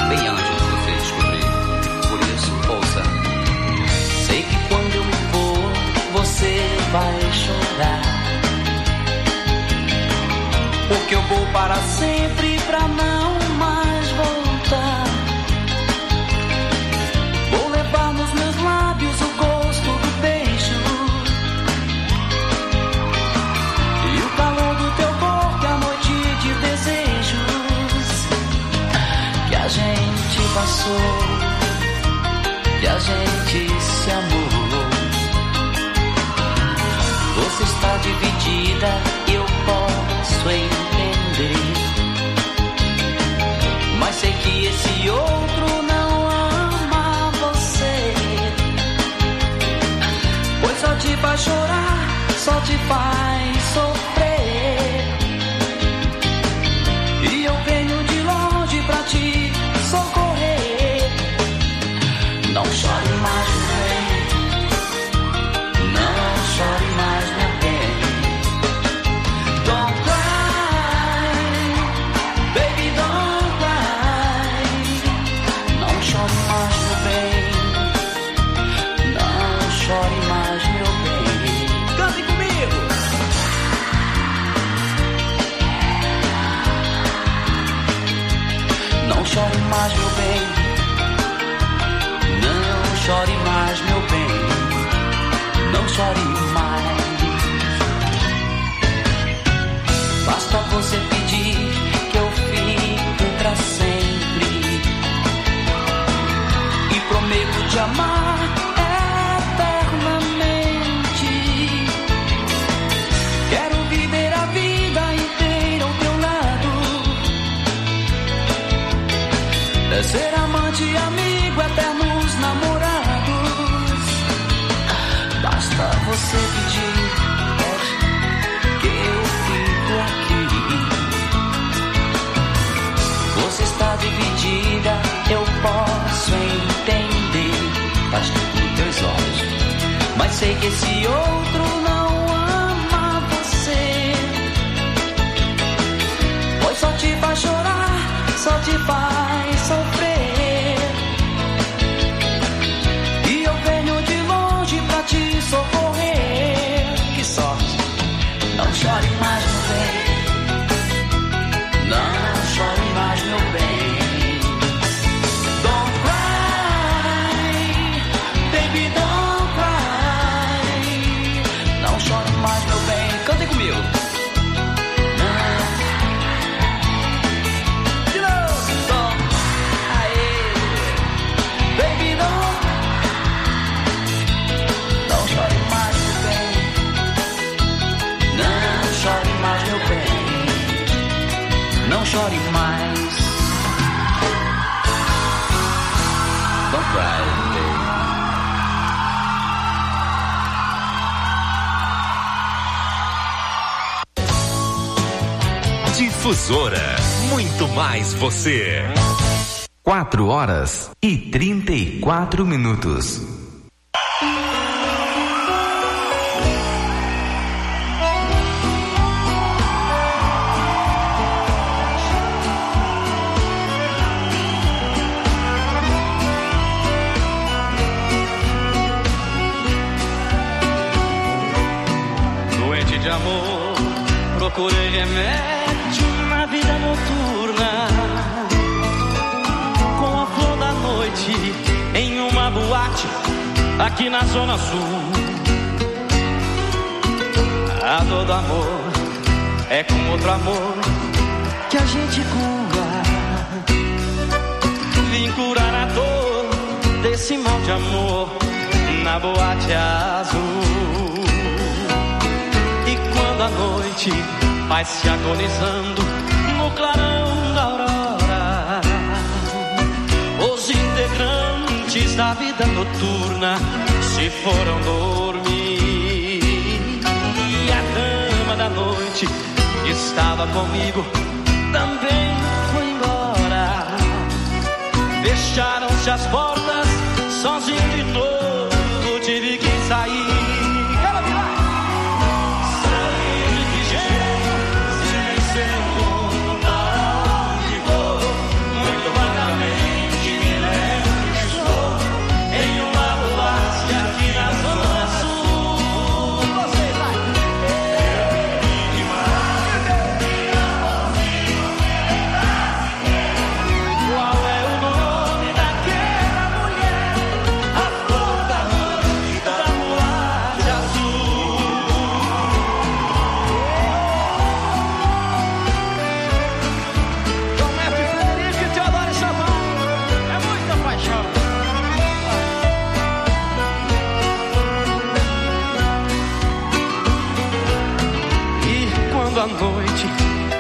bem antes de você descobrir. Por isso, ouça. Sei que quando eu me for, você vai chorar, porque eu vou para sempre pra não mais voltar. Vou levar nos meus lábios o gosto do beijo e o calor do teu corpo, a noite de desejos que a gente passou, que a gente se amou. Você está dividida, eu posso entender, mas sei que esse outro não ama você, pois só te faz chorar, só te faz sofrer. E eu venho de longe pra te socorrer. Não chore mais, meu bem, não chore mais, meu bem. Don't cry, baby, don't cry. Não chore mais, meu bem, não chore mais, meu bem. Cante comigo. Não chore mais, meu bem, não chore mais, meu bem, não chore mais. Basta você pedir que eu fique pra sempre e prometo te amar eternamente. Quero viver a vida inteira ao teu lado, é ser amante e amigo, eternos namorados. Basta você pedir que eu fico aqui. Você está dividida, eu posso entender, faz tudo teus olhos, mas sei que esse outro não ama você, pois só te faz chorar, só te faz sofrer. E eu venho de longe pra te socorrer. Que sorte. Não chore mais, meu bem, não chore mais, meu bem. Don't cry, baby, don't cry. Não chore mais, meu bem. Cantem comigo. Não chore mais. Don't cry, baby. Difusora, muito mais você. 4h34. Procurei remédio na vida noturna, com a flor da noite em uma boate aqui na Zona Sul. A dor do amor é com outro amor que a gente cura. Vim curar a dor desse mal de amor na boate azul. E quando a noite vai se agonizando no clarão da aurora, os integrantes da vida noturna se foram dormir. E a dama da noite que estava comigo também foi embora. Fecharam-se as portas, sozinho de novo tive que sair. Muito vagamente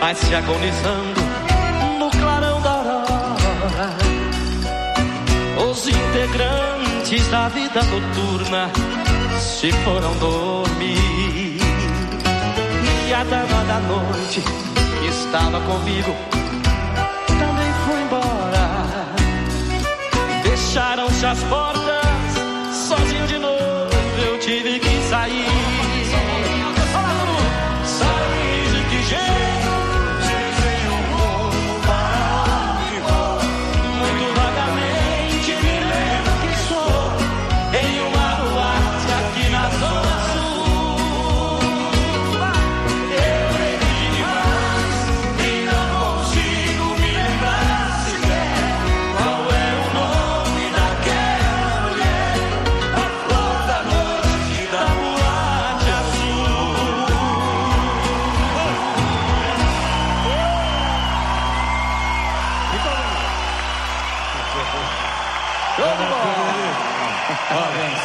mas se agonizando no clarão da aurora. Os integrantes da vida noturna se foram dormir, e a dama da noite que estava comigo também foi embora. Fecharam-se as portas, sozinho de novo eu tive que sair. Sair de que jeito? Sem um rumo para onde vou. Muito vagamente me lembro que sou em uma boate aqui na zona sul. Eu bebi demais e não consigo me lembrar sequer qual é o nome daquela mulher, a flor da noite da boate azul. Show de bola! Parabéns.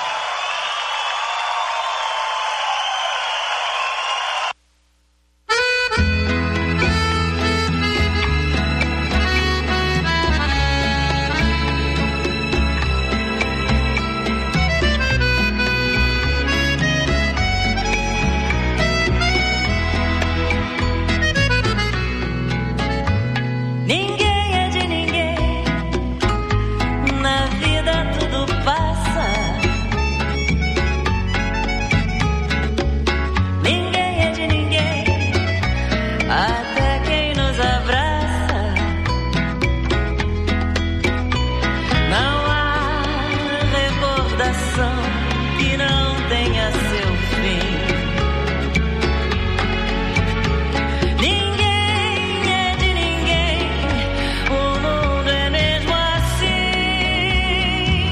Ninguém é de ninguém, na vida tudo passa. Ninguém é de ninguém, até quem nos abraça. Não há recordação que não tenha seu fim. Ninguém é de ninguém, o mundo é mesmo assim.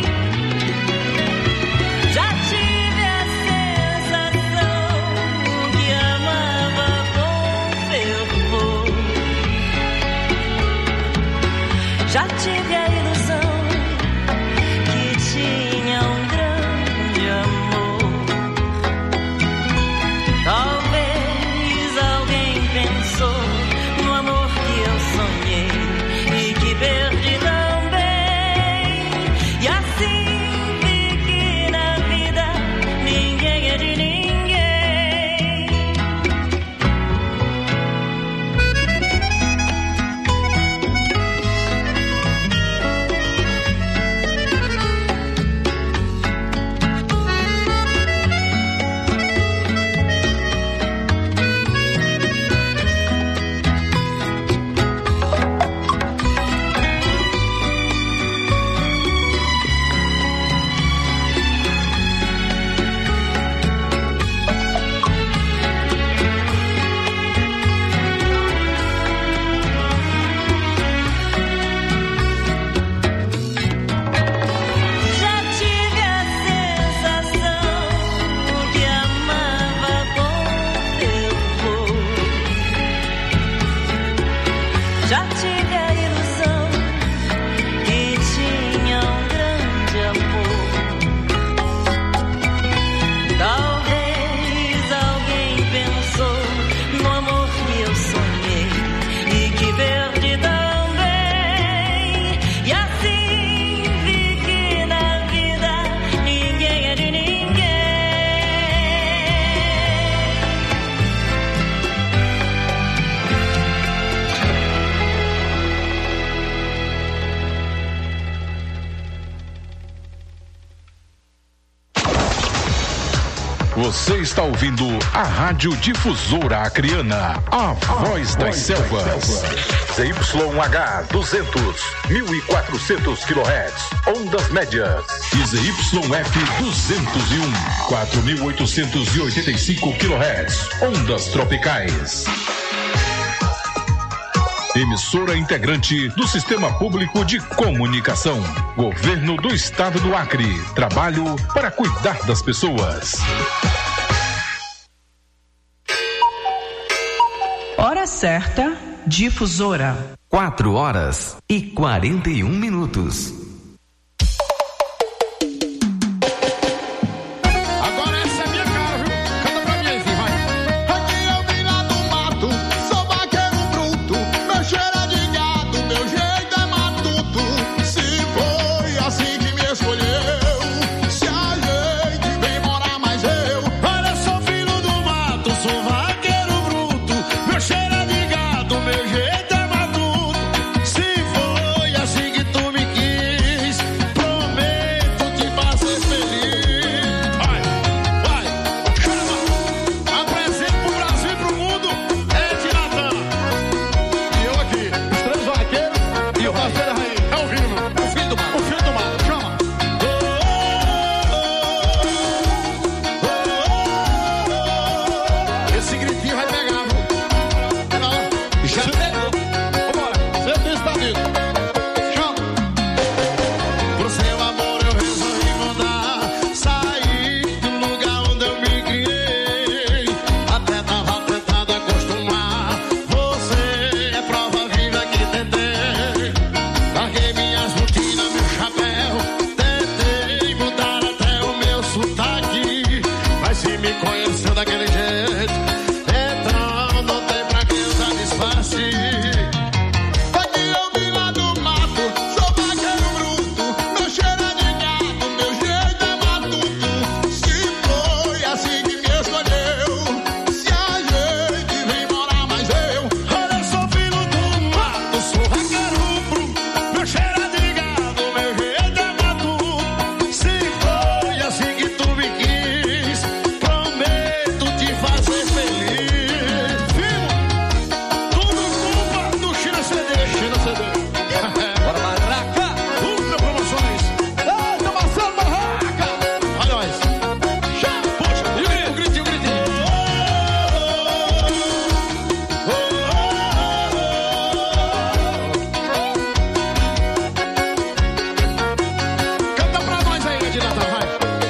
Já tive a sensação que amava com fervor. Já tive a ilusão que tinha um grande amor. Talvez alguém pensou no amor que eu sonhei e que perdi também. E assim vi que na vida ninguém é de ninguém. Já tive a sensação que amava com fervor. Já tive a ilusão que tinha um grande amor. Talvez alguém pensou no amor que eu sonhei e que perdi também. E assim vi que na vida ninguém é de ninguém. Você está ouvindo a Rádio Difusora Acreana, a voz das selvas. ZYH 200, 1400 kHz, ondas médias. E ZYF 201, 4885 kHz, ondas tropicais. Emissora integrante do Sistema Público de Comunicação. Governo do Estado do Acre. Trabalho para cuidar das pessoas. Hora certa, Difusora. 4h41. Agora essa é minha cara, viu? Canta pra mim, assim, vai. Aqui é o Vila do Mato, sou vaqueiro O filho do mato. O filho do mato, chama. Esse gritinho vai pegar, viu? Já pegou. Vambora. Você está dito. Chama. Pro seu amor eu resolvi mudar. Sair do lugar onde eu me criei. Até tava tentado acostumar. Você é prova viva que tentei. Larguei minhas rotinas, meu chapéu. Tentei mudar até o meu sotaque. Mas se me conheceu daquele jeito, então não tem pra que usar disfarce. Foi que eu vim lá do mato, sou vaqueiro bruto. Meu cheiro é de gato, meu jeito é matuto. Se foi assim que me escolheu, se a gente vem morar mais eu. Olha, eu sou filho do mato, sou vaqueiro bruto. Meu cheiro é de gato, meu jeito é matuto. Se foi assim que tu me quis, prometo te fazer feliz. Filho, tudo culpa do China CD. China CD. Bora, Barraca! Ultra Promoções. Eita, Marcelo Barraca! Olha nós. Puxa, e o grito, o gritinho. Canta pra nós aí, Edinata, vai.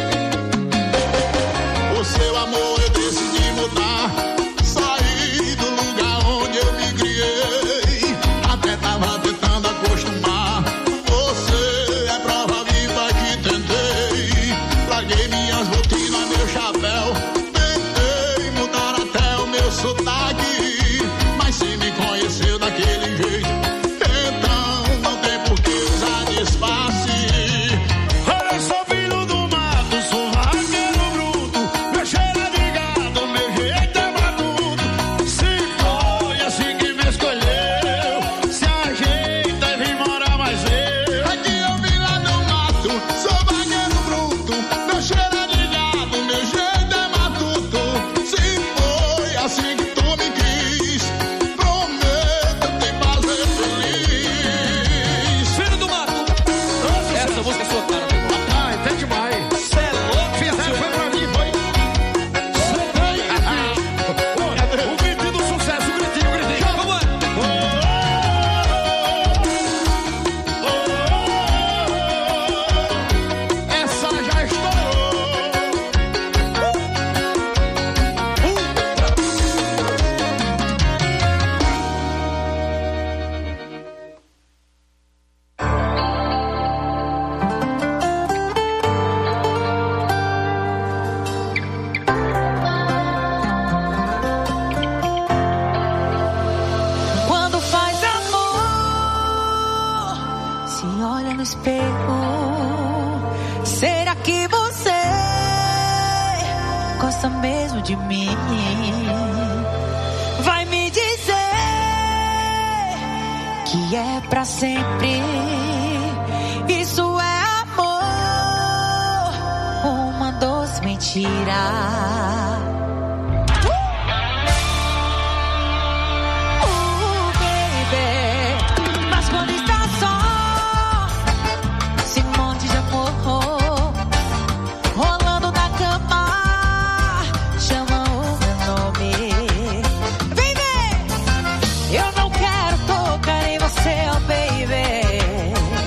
O seu amor eu decidi mudar. Saí do lugar onde eu me criei. Até tava tentando acostumar. Você é prova viva que tentei. Larguei minhas botinas, meu chapéu. Tentei mudar até o meu sotaque. Mas se me conheceu daquele jeito, então não tem por que usar disfarce. Olha, eu sou filho do mato, sou vaqueiro bruto. Meu cheiro é de gado, meu jeito é matuto. Se foi assim que me escolheu, se ajeita e vem morar mais eu. Aqui eu vim lá do mato, sou vaqueiro bruto. Meu cheiro é de gado, meu jeito é matuto. Se foi assim que tu me quis, prometo te fazer feliz. Filho do mato! Essa música é sua cara, meu irmão. Rapaz, tem demais. Cê é louco, Filha, Brasil. foi pra mim, foi. O gritinho do sucesso, o gritinho, o gritinho. Vamos lá. Essa já estourou. Quando faz amor, se olha no espelho, será que você gosta mesmo de mim? Vai me dizer que é pra sempre. Isso é amor ou uma doce mentira? Mas quando está só, esse monte de amor rolando na cama, chama o meu nome. Vem ver, eu não quero tocar em você, oh baby.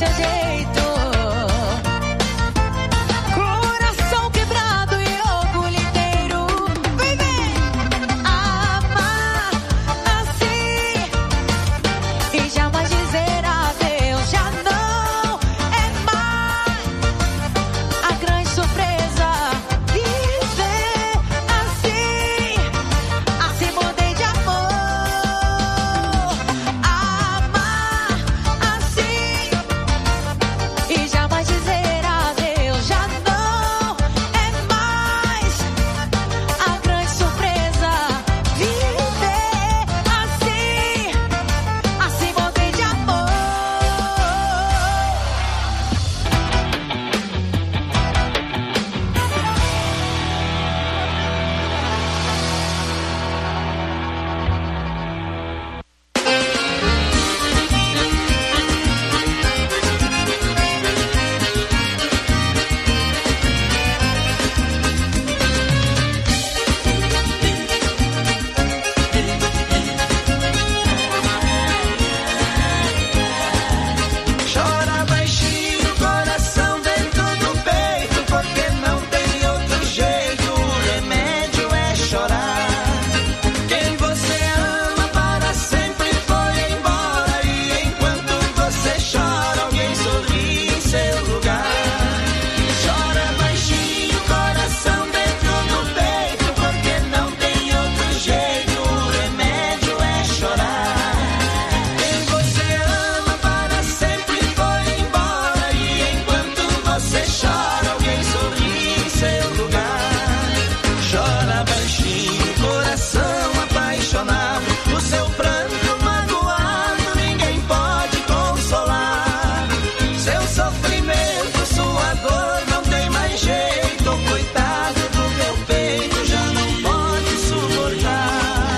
seu jeito. Coração quebrado e orgulho inteiro. Viver, amar assim e jamais dizer adeus. Já não é mais a grande surpresa. Viver assim, assim mudei de amor. Amar assim e jamais dizer adeus. Já não é mais a grande surpresa. Viver assim, assim mudei de amor. Chora baixinho, coração dentro do peito, porque não tem outro jeito. O remédio é chorar. Quem você ama para sempre foi embora, e enquanto você chora, alguém sorri em seu lugar. Chora baixinho, coração dentro do peito, porque não tem outro jeito. O remédio é chorar. Quem você ama para sempre foi embora, e enquanto você chora, alguém sorri em seu lugar. Chora baixinho, coração apaixonado, o seu pranto magoado ninguém pode consolar. Seu sofrimento, sua dor não tem mais jeito. Coitado do meu peito, já não pode suportar.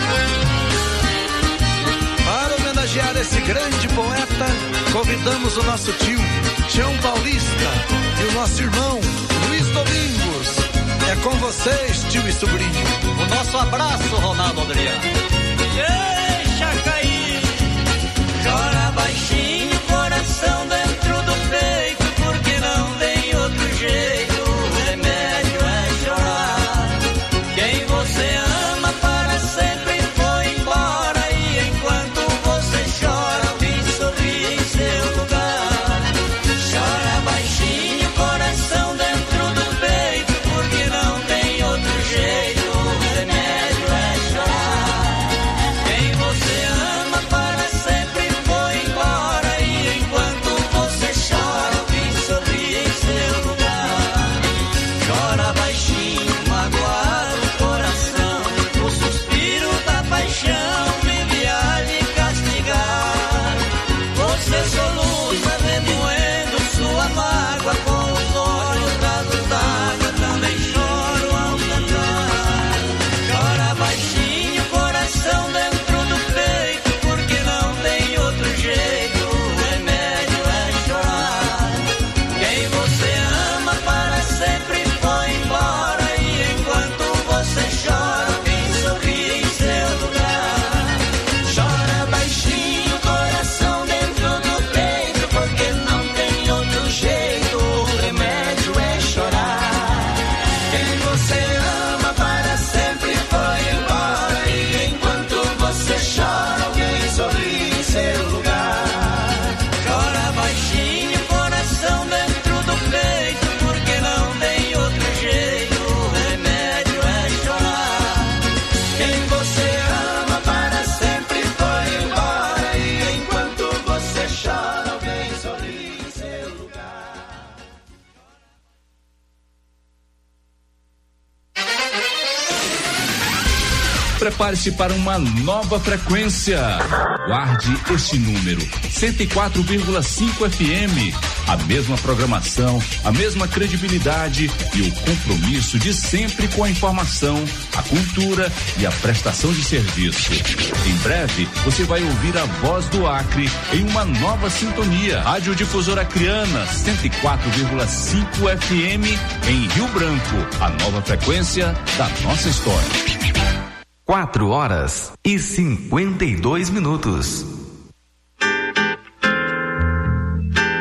Para homenagear esse grande poeta, convidamos o nosso tio, João Paulista, e o nosso irmão, Luiz Domingos. É com vocês, tio e sobrinho. O nosso abraço, Ronaldo Adriano. Deixa cair. Chora baixinho, coração dentro do peito, porque não tem outro jeito. O remédio é chorar. Quem você ama para sempre foi embora, e enquanto você chora, alguém sorri em seu lugar. Chora baixinho, coração dentro do peito, porque não tem outro jeito. O remédio é chorar. Quem você ama para sempre foi embora, e enquanto você chora, alguém sorri em seu lugar. Chora baixinho, magoado o coração, o suspiro da paixão vive a lhe castigar. Você soluça remoendo sua mágoa, com os olhos rasos d'água também choro ao cantar. Chora baixinho, coração dentro do peito, porque não tem outro jeito. O remédio é chorar. Quem você ama para sempre foi embora, e enquanto você chora, alguém sorri em seu lugar. Chora baixinho, coração dentro do peito, porque não tem outro jeito. O remédio é chorar. Quem você ama para sempre foi embora, e enquanto você chora, alguém sorri em seu lugar. Chora baixinho, coração dentro do peito, porque não tem outro jeito. O remédio é chorar. Quem você ama para sempre foi embora, e enquanto você chora, alguém sorri em seu lugar. Prepare-se para uma nova frequência. Guarde este número: 104,5 FM. A mesma programação, a mesma credibilidade e o compromisso de sempre com a informação, a cultura e a prestação de serviço. Em breve, você vai ouvir a voz do Acre em uma nova sintonia. Rádio Difusora Acreana, 104,5 FM em Rio Branco. A nova frequência da nossa história. 4h52.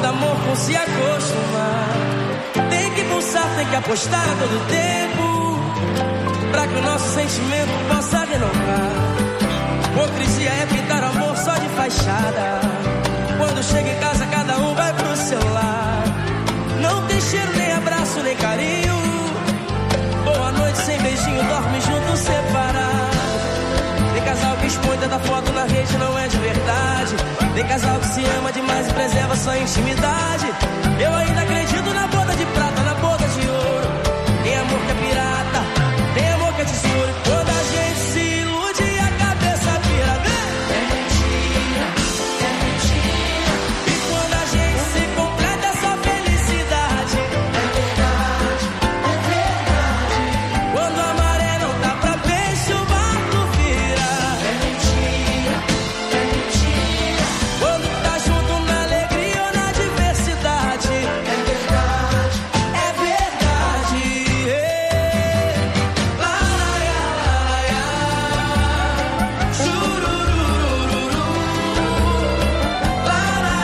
confunda amor com se acostumar. Tem que pulsar, tem que apostar a todo tempo, pra que o nosso sentimento possa renovar. Hipocrisia é pintar amor só de fachada. Quando chega em casa cada um vai pro seu lar. Não tem cheiro, nem abraço, nem carinho. Boa noite sem beijinho, dorme junto, separado. Tem casal que expõe tanta foto na rede, não é de verdade. Tem casal que se ama demais e preserva sua intimidade. Eu ainda acredito na boda de prata, na boda de ouro. Tem amor que é pirata, tem amor que é tesouro. E quando a gente se ilude, a cabeça vira, vem. É mentira, é mentira. E quando a gente se completa essa felicidade, é verdade, é verdade. Quando a maré não tá pra peixe, o barco vira. É mentira, é mentira. Quando tá junto na alegria ou na diversidade, é verdade, é verdade. Lá, lá, lá, lá, chururururu. Lá, lá,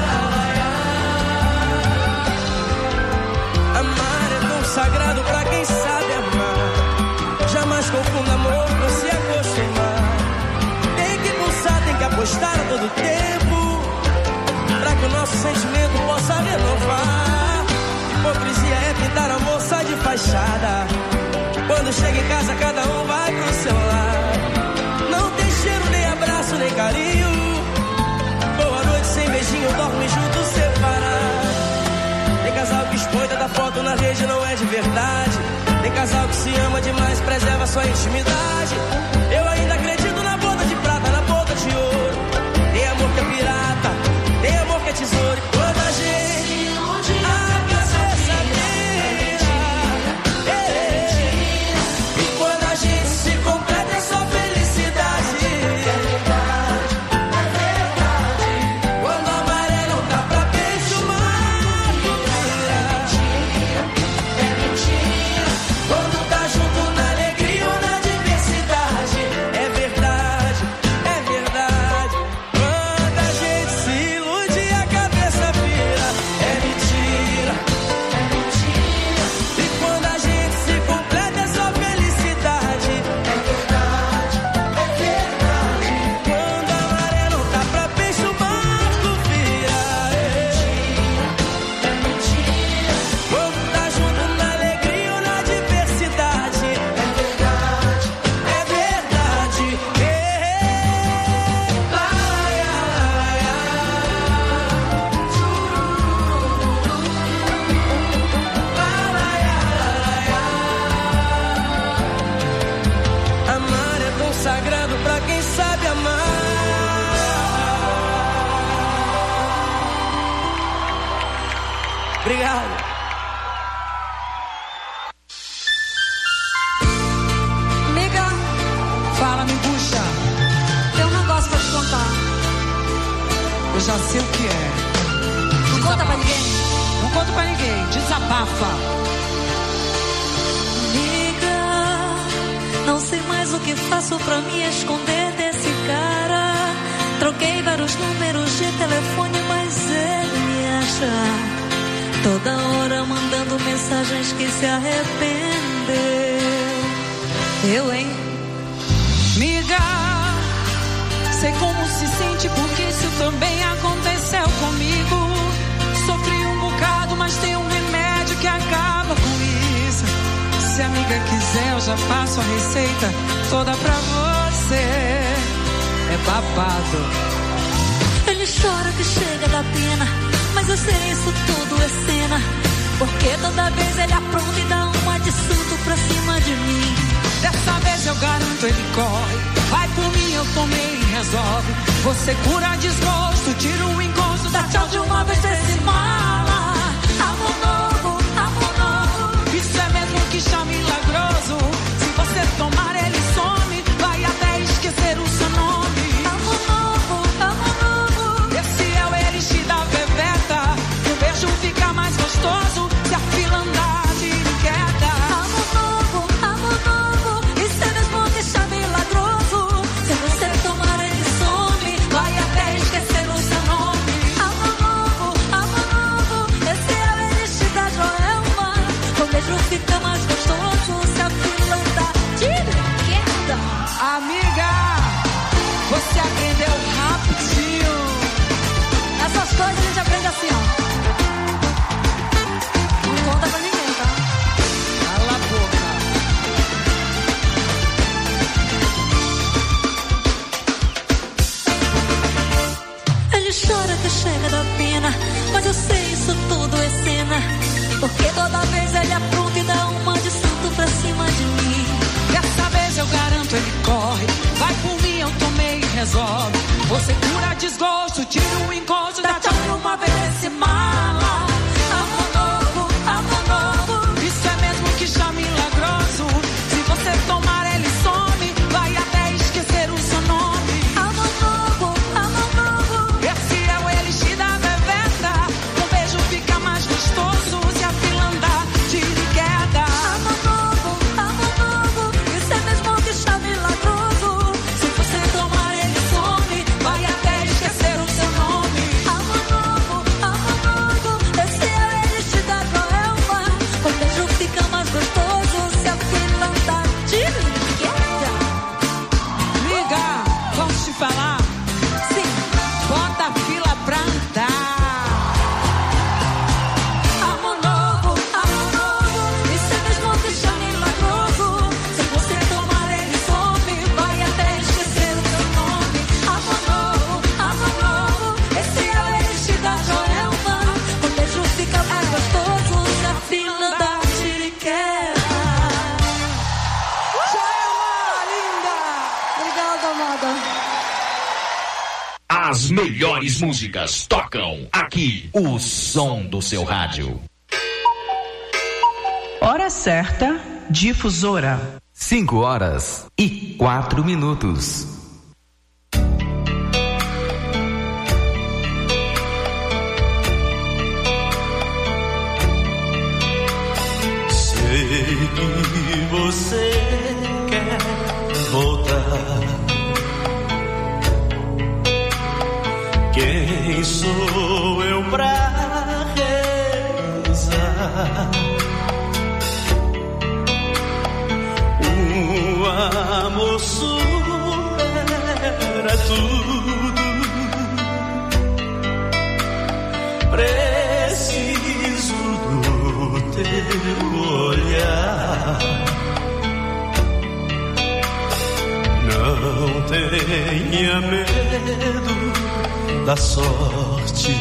lá, lá. Amar é tão sagrado pra quem sabe amar. Jamais confunda amor com se acostumar. Tem que pulsar, tem que apostar a todo tempo, pra que o nosso sentimento possa renovar. Hipocrisia é pintar amor só de fachada. Quando chega em casa cada um vai pro seu lar. Não tem cheiro, nem abraço, nem carinho. Boa noite sem beijinho, dorme junto, separado. Tem casal que expõe tanta foto na rede, não é de verdade. Tem casal que se ama demais, preserva sua intimidade. Eu ainda acredito na boda de prata, na boda de ouro. Tem amor que é pirata, tem amor que é tesouro. E quando a gente ilude, a cabeça vira. E quando a gente se completa é só felicidade. É verdade, é verdade. Quando a maré não tá pra peixe, o barco vira. É mentira. Quando tá junto na alegria ou na diversidade, é verdade, é verdade. Quando a gente se ilude, a cabeça vira. É mentira, é mentira. E quando a gente se completa é só felicidade. É verdade, é verdade. Quando a maré não tá pra peixe, o barco vira. É mentira, é mentira. Quando tá junto na alegria ou na diversidade, é verdade, é verdade. Lá, amar é tão sagrado pra quem sabe amar. Obrigado. Amiga, Fala, me puxa. tem um negócio pra te contar. Eu já sei o que é. Não conta pra ninguém. Não conto pra ninguém. Desabafa. Amiga, não sei mais o que faço pra me esconder desse cara. Troquei vários números de telefone, mas ele me acha toda hora mandando mensagens que se arrependeu. Eu, hein? Miga, sei como se sente porque isso também aconteceu comigo. Sofri um bocado, mas tem um remédio que acaba com isso. Se a amiga quiser, eu já passo a receita toda pra você. É babado. Ele chora que chega da pena, mas eu sei isso tudo é cena, porque toda vez ele apronta e dá uma de santo pra cima de mim. Dessa vez eu garanto, ele corre. Vai por mim, eu tomei e resolve. Você cura desgosto, tira o encosto, dá tchau de uma vez desse mala. Amor novo, Isso é mesmo que chama milagroso. Se você tomar, ele some, vai até esquecer o seu nome. amor novo. Esse é o elixir da bebeta. O beijo fica mais gostoso se a fila andar de queda. Amor novo, isso é mesmo que chama milagroso. Se você tomar ele some, Vai até esquecer o seu nome. amor novo. resolve. Você cura desgosto, tira o encosto, dá tchau pra uma vez esse mala. Amor novo, isso é mesmo que chama milagroso. Se você tomar ele some, vai até esquecer o seu nome. Amor novo, esse é o elixir da bebeta. Um beijo fica mais gostoso se a fila andar tira e queda. Amor novo, isso é mesmo que chama milagroso. Se você tomar ele some, vai até esquecer o seu nome. Amor novo, esse é o elixir da Joelma. O beijo fica mais gostoso se a fila andar tira e queda. Liga, posso te falar? Sim, bota a fila pra andar. Amor novo, isso é mesmo que chama milagroso. Se você tomar ele some, vai até esquecer o seu nome. Amor novo, esse é o elixir da Joelma. O beijo fica mais gostoso se a fila da tira e queda. Joelma, linda! Obrigada, amada. As melhores músicas tocam aqui. O som do seu rádio. Hora certa, difusora. 5h04. Sei que você quer voltar. Quem sou eu pra rezar? O amor supera tudo. Preciso do teu olhar. Não tenha medo da sorte.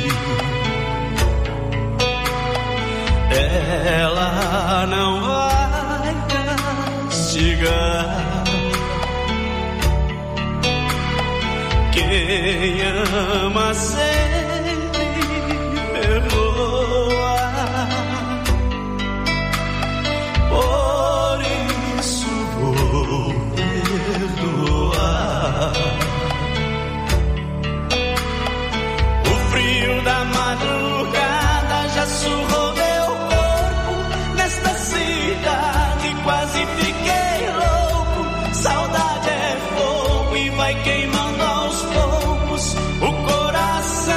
Ela não vai castigar. Quem ama sempre perdoa. Por isso vou perdoar. O frio da madrugada já surrou meu corpo. Nesta cidade quase fiquei louco. Saudade é fogo e vai queimando aos poucos o coração.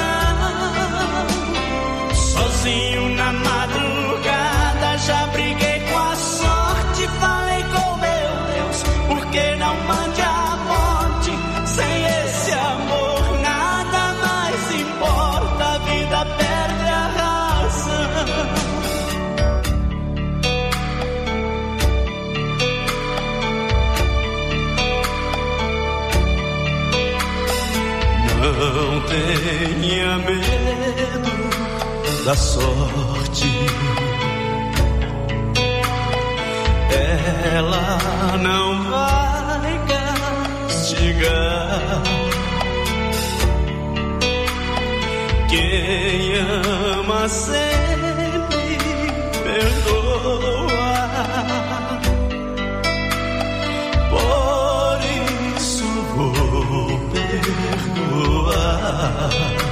Sozinho na madrugada já briguei com a sorte. Falei com meu Deus, por que não mande a morte? Sem esse amor nada mais importa. A vida perde a razão. Não tenha medo da sorte. Ela não vai castigar. Quem ama sempre perdoa. Por isso vou perdoar.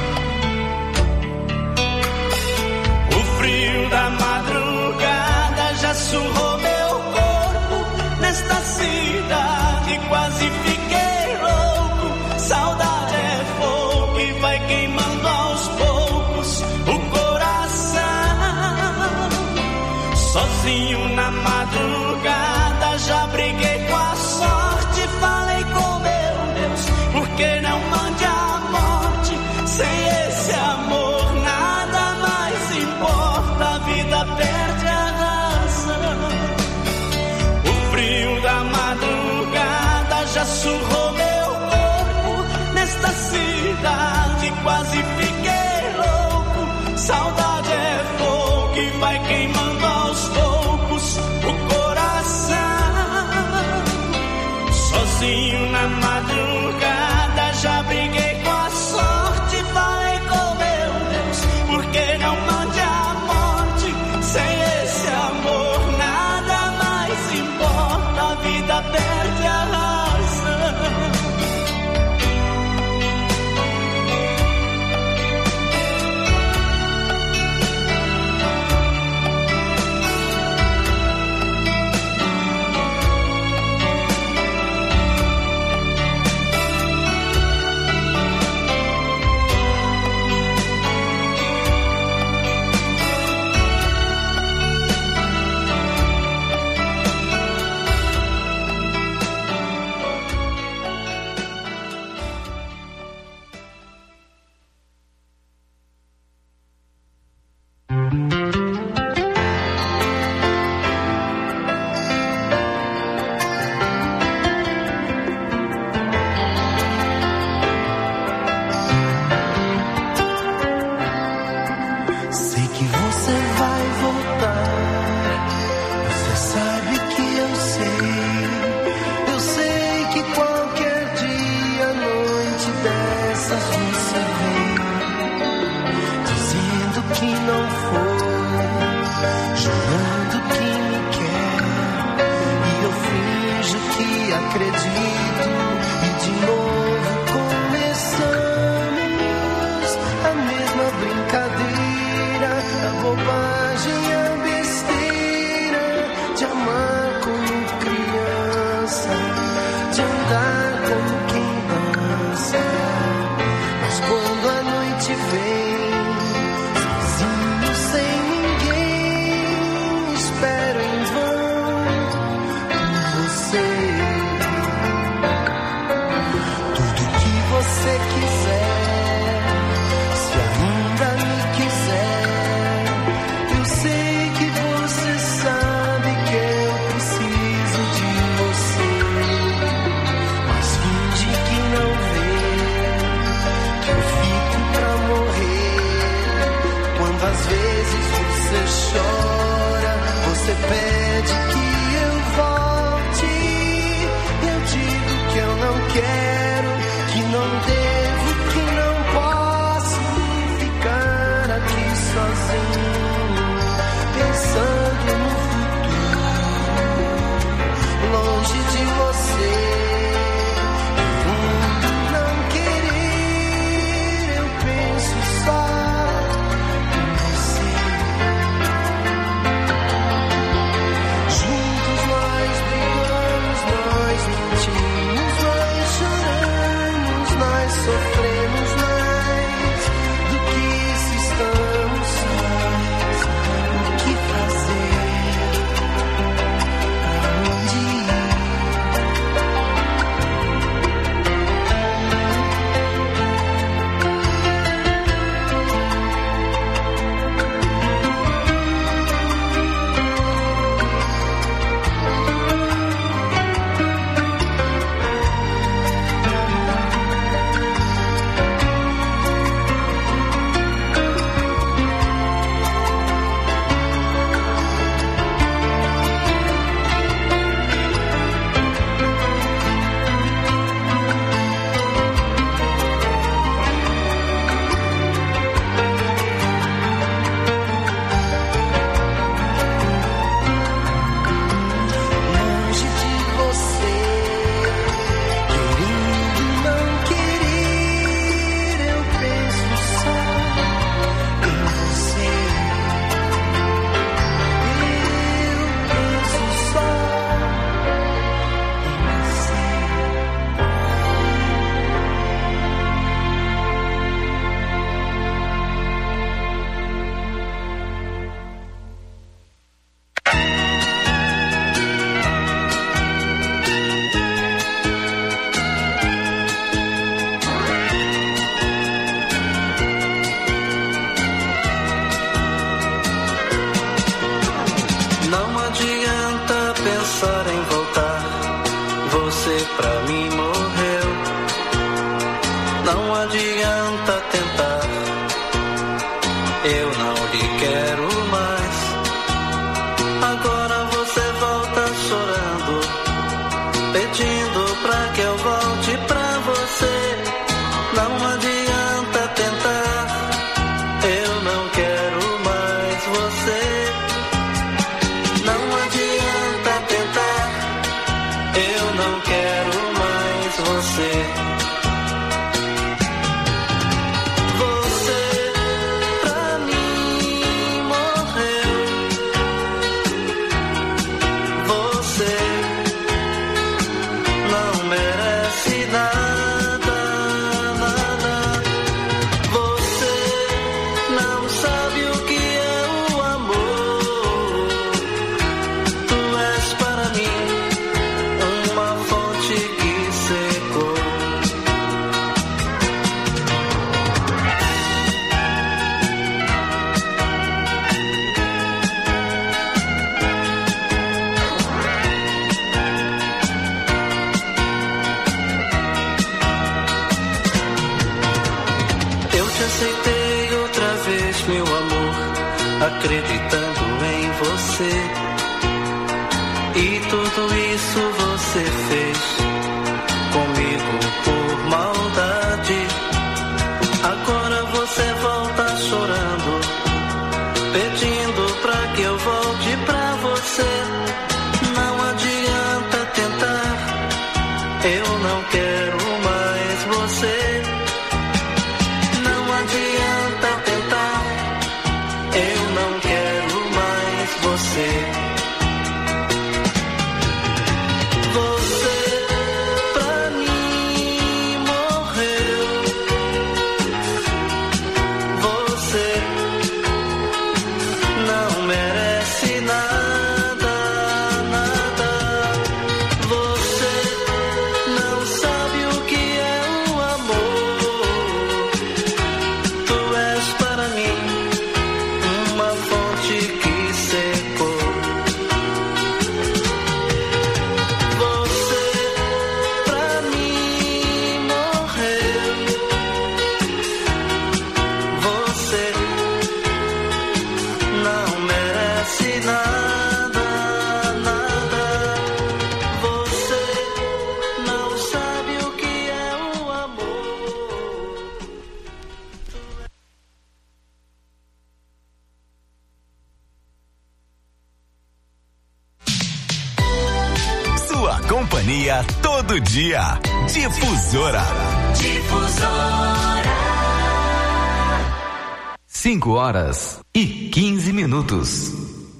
O frio da madrugada já surrou meu corpo. Nesta cidade quase fiquei louco. Saudade é fogo e vai queimando aos poucos o coração. Sozinho na madrugada já briguei com a sorte. Falei com meu Deus, por que não mande a morte? Sem esse amor nada mais importa. A vida perde a razão. O frio da madrugada já surrou meu corpo. Nesta cidade quase fiquei louco. Saudade é fogo e vai queimando aos poucos o coração. Sozinho na madrugada já acredito. E de novo começamos a mesma brincadeira, a bobagem, a besteira de amar como criança, de andar como quem dança. Mas quando a noite vem, sozinho, sem ninguém, espero em vão por você. Tudo que você quiser, se ainda me quiser, eu sei que você sabe que eu preciso de você. Mas finge que não vê, que eu fico pra morrer. Quando às vezes você chora, você pede que eu volte. Eu digo que eu não quero, que não devo, que não posso ficar aqui sozinho, pensando no futuro, longe de você. Não querer, eu penso só em você. Juntos nós brigamos, nós mentimos, nós choramos, nós sofremos mais do que se estamos sós. O que fazer? Aonde ir? Longe de você, querendo não querer, eu penso só em você. Eu penso só em você. Não adianta pensar em voltar, você pra mim morreu. Não adianta tentar, eu não lhe quero mais. Agora você volta chorando, pedindo pra que eu volte pra você. Não adianta tentar, eu não quero mais você. Não adianta tentar, eu não quero mais você. Você pra mim morreu. Você não merece nada, nada. Você não sabe o que é o amor. Tu és para mim uma fonte que secou. Eu te aceitei outra vez, meu amor, acreditando em você. E tudo isso você fez comigo por maldade. Agora você volta chorando, pedindo pra que eu volte pra você. Não adianta tentar, Sua companhia todo dia. Difusora. Difusora. 5h15.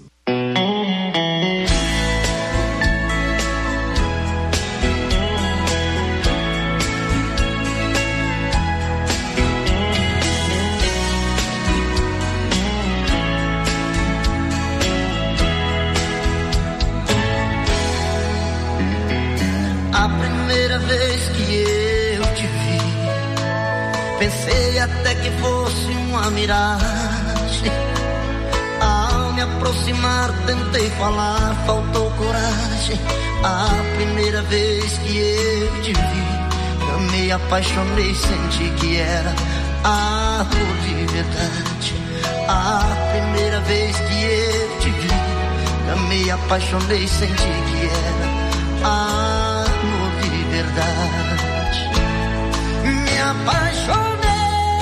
A primeira vez que eu te vi, pensei até que fosse uma miragem. Ao me aproximar tentei falar, faltou coragem. A primeira vez que eu te vi, amei, apaixonei, senti que era amor de verdade. A primeira vez que eu te vi, amei, apaixonei, senti que era amor de verdade. Me apaixonei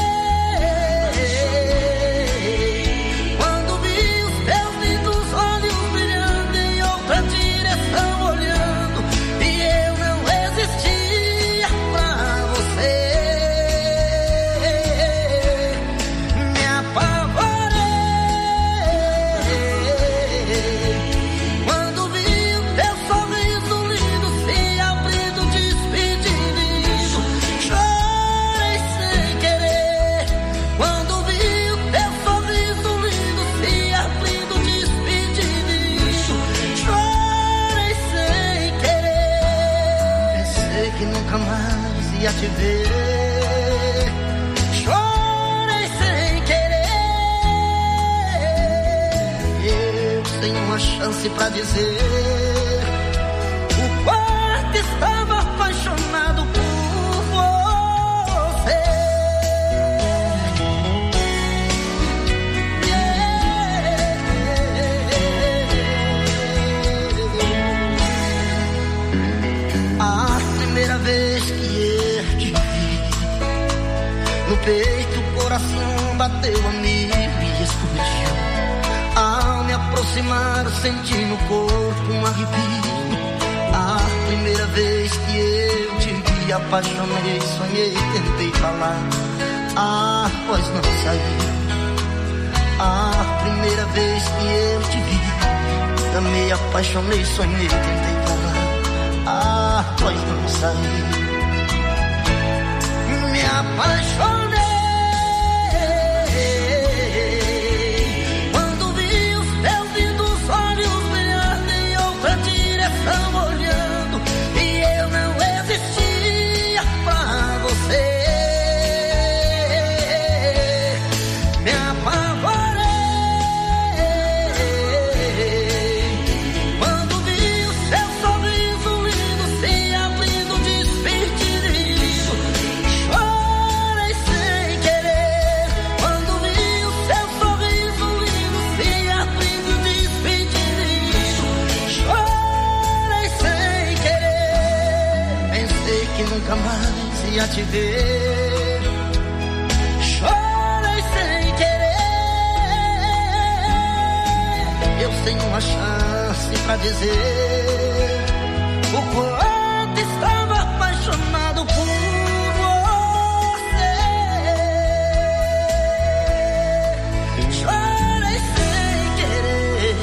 quando vi os teus lindos olhos brilhando em outra direção olhando, e eu não existia pra você. Me apavorei quando vi o teu sorriso lindo se abrindo, despedindo. Chorei sem querer quando vi o teu sorriso lindo se abrindo, despedindo. Chorei sem querer, pensei que nunca mais ia te ver. Chorei sem querer, eu sem uma chance pra dizer o quanto estava apaixonado por você. A primeira vez que eu te vi, no peito o coração bateu a mil e explodiu. Ao me aproximar senti no corpo um arrepio. A primeira vez que eu te vi, apaixonei, sonhei, tentei falar, a voz não saiu. A primeira vez que eu te vi, amei, apaixonei, sonhei, tentei falar, a voz não saiu. Me apaixonei quando vi os teus lindos olhos brilhando em outra direção olhando, e eu não existia pra você. Me apavorei quando vi o seu sorriso lindo se abrindo, despedindo. Chorei sem querer quando vi o seu sorriso lindo se abrindo, despedindo. Chorei sem querer, pensei que nunca mais ia te ver. Chorei sem querer, eu sem uma chance pra dizer o quanto estava apaixonado por você. Chorei sem querer.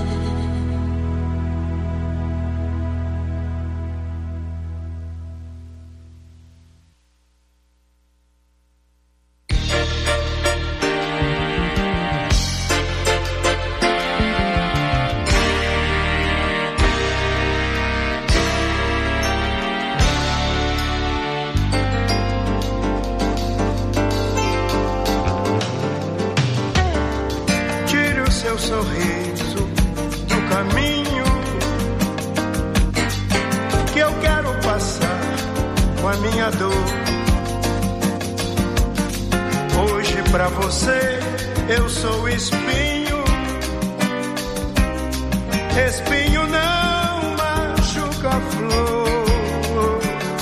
Tire o seu sorriso do caminho que eu quero passar com a minha dor. Hoje pra você eu sou espinho. Espinho não machuca a flor.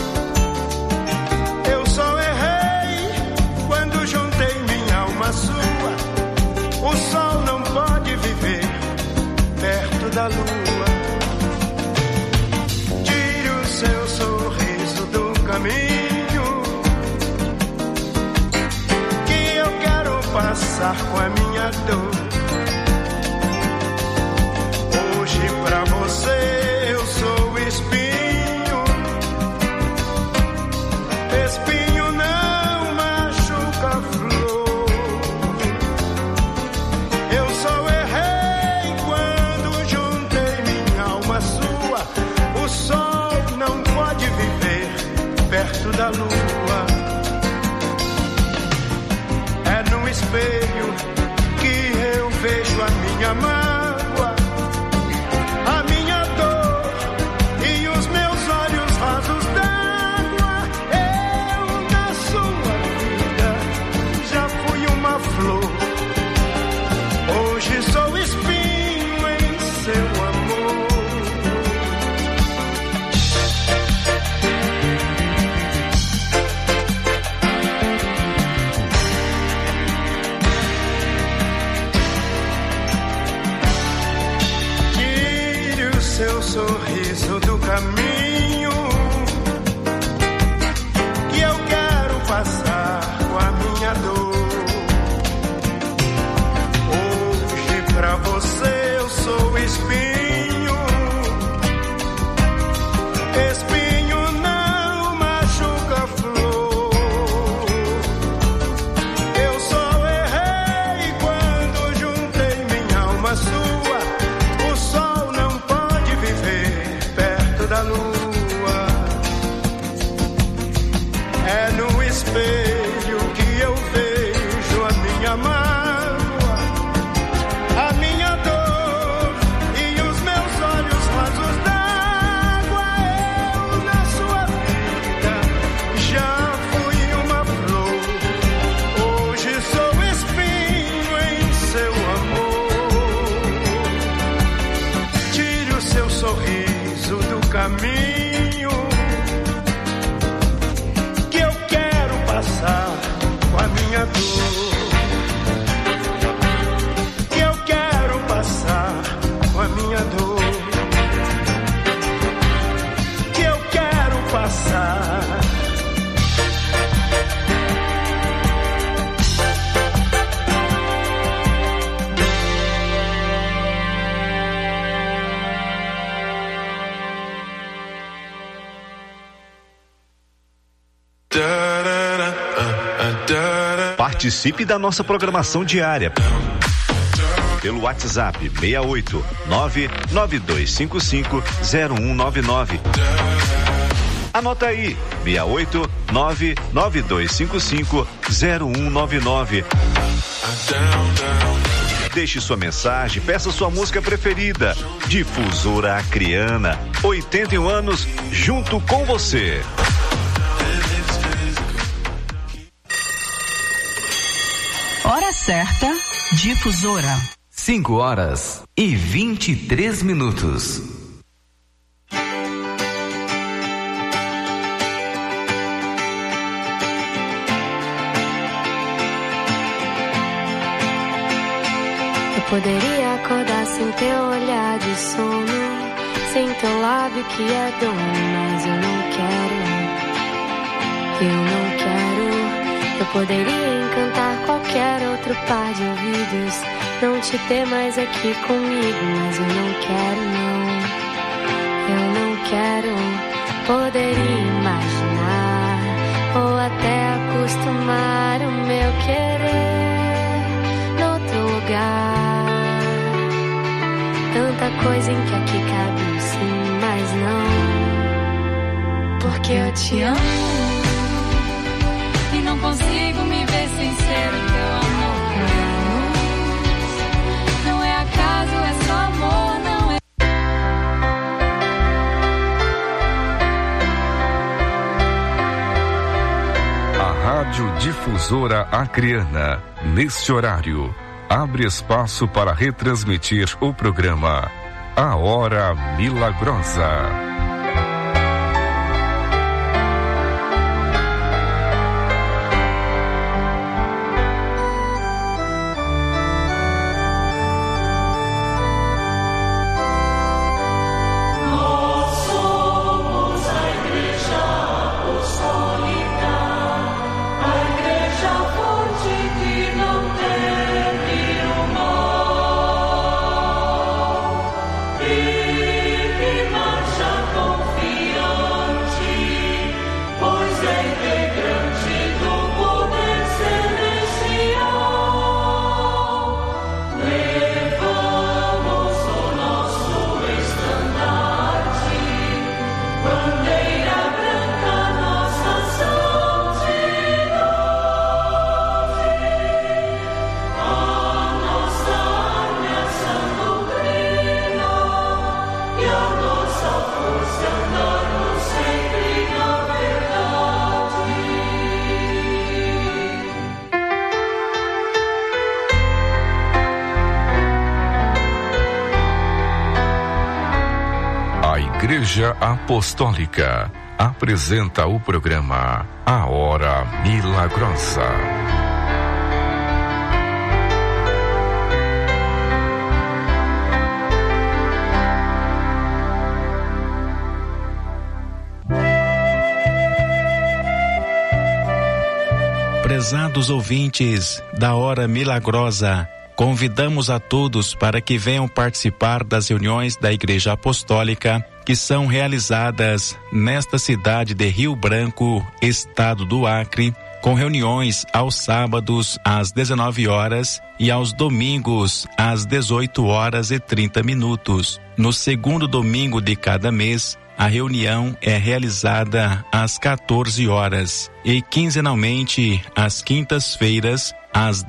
Eu só errei quando juntei minha alma à sua. O sol não pode viver perto da lua. minha mágoa, a minha dor e os meus olhos rasos d'água. Eu na sua vida já fui uma flor, hoje sou espinho em seu amor. Tire o seu sorriso do caminho que eu quero passar com a minha dor. Hoje pra você eu sou espinho, espinho não machuca flor. Eu só errei quando juntei minha alma à sua. O sol não pode viver perto da lua. É no espelho que eu vejo a minha mágoa, a minha dor e os meus olhos rasos d'água. Eu na sua vida já fui uma flor, hoje sou espinho em seu amor. Tire o seu sorriso do caminho que eu quero passar com a minha dor, que eu quero passar com a minha dor, que eu quero passar. Participe da nossa programação diária pelo WhatsApp 68 992550199. Anota aí, 68 992550199. Deixe sua mensagem, peça sua música preferida. Difusora Acreana, 81 anos junto com você. Hora certa, Difusora. 5h23. Eu poderia acordar sem teu olhar de sono, sem teu lábio que é dono, mas eu não quero. Eu poderia encantar qualquer outro par de ouvidos, não te ter mais aqui comigo, mas eu não quero, não. Eu não quero. Poderia imaginar ou até acostumar o meu querer noutro lugar. Tanta coisa em que aqui cabe um sim, mas não. Porque eu te amo e não consigo me ver sem ser o teu amor. Não é acaso, é só amor, não é. A Rádio Difusora Acreana, neste horário, abre espaço para retransmitir o programa A Hora Milagrosa. Nossa Igreja Apostólica apresenta o programa A Hora Milagrosa. Prezados ouvintes da Hora Milagrosa, convidamos a todos para que venham participar das reuniões da Igreja Apostólica que são realizadas nesta cidade de Rio Branco, estado do Acre, com reuniões aos sábados às 19 horas e aos domingos às 18h30. No segundo domingo de cada mês, a reunião é realizada às 14 horas e quinzenalmente às quintas-feiras às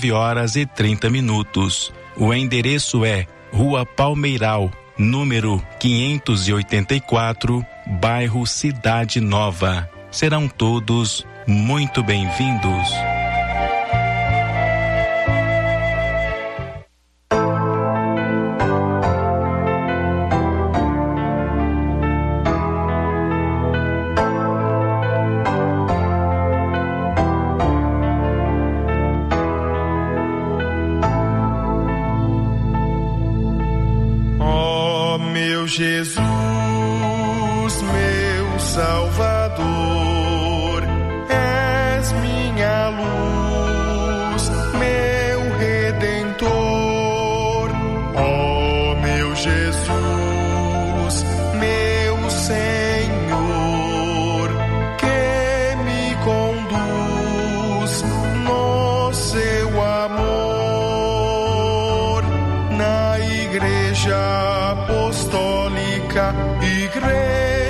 19h30. O endereço é Rua Palmeiral, número 584, bairro Cidade Nova. Serão todos muito bem-vindos. Jesus, meu Salvador,